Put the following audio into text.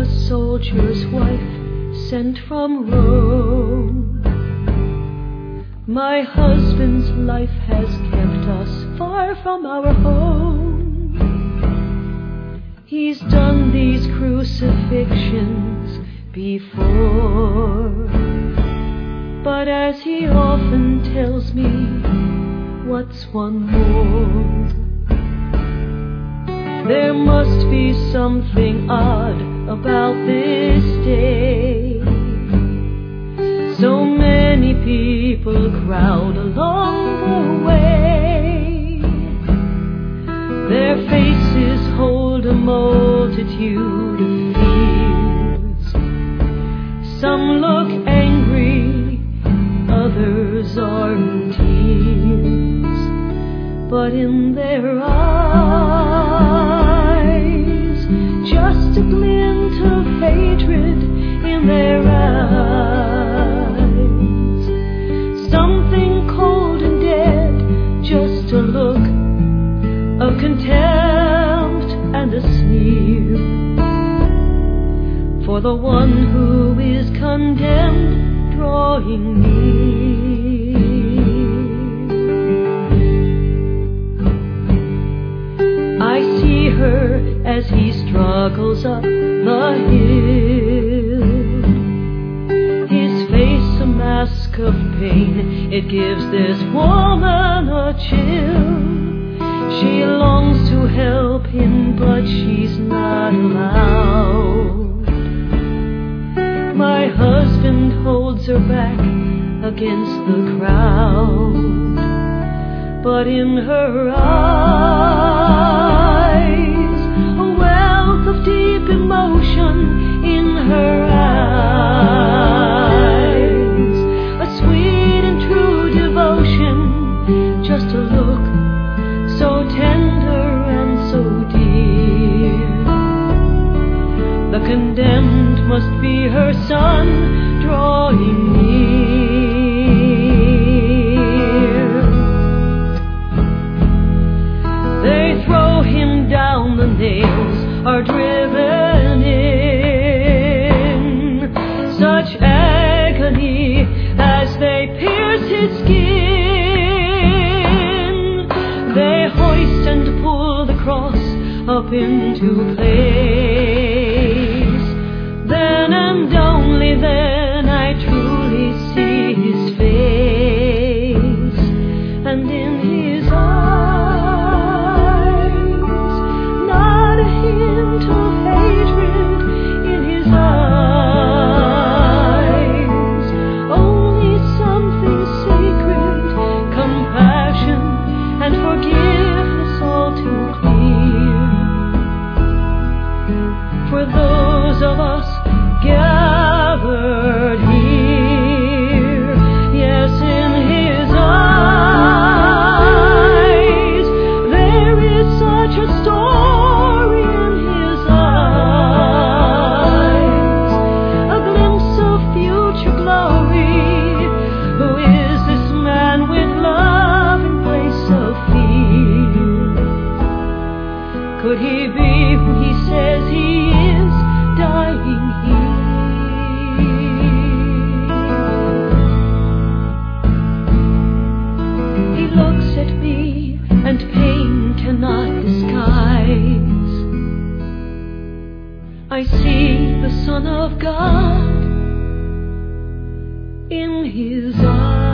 soldier's wife sent from Rome. My husband's life has kept us far from our home. He's done these crucifixions before, but as he often tells me, what's one more? There must be something odd about this day. So many people crowd along the way. Their faces hold a multitude of fears. Some look angry, others are in tears. But in their eyes, just a glint of hatred in their eyes. Something cold and dead, just a look of contempt and a sneer for the one who is condemned drawing near. I see her as he struggles up the hill, his face a mask of pain. It gives this woman a chill. She longs to help him, but she's not allowed. My husband holds her back against the crowd, but in her eyes, a wealth of deep emotion in her eyes, a sweet and true devotion, just a look so tender and so dear. The condemned must be her son drawing near. They throw him down, the nails are driven in. Such agony as they pierce his skin. They hoist and pull the cross up into place. Then and only then I truly see his face, and in his eyes, not a hint of hatred in his eyes, only something sacred, compassion and forgiveness all too clear. For those of us gathered here, yes, in his eyes, there is such a story in his eyes, a glimpse of future glory. Who is this man with love in place of fear? Could he be who he says he is, dying here? He looks at me and pain cannot disguise. I see the Son of God in his eyes.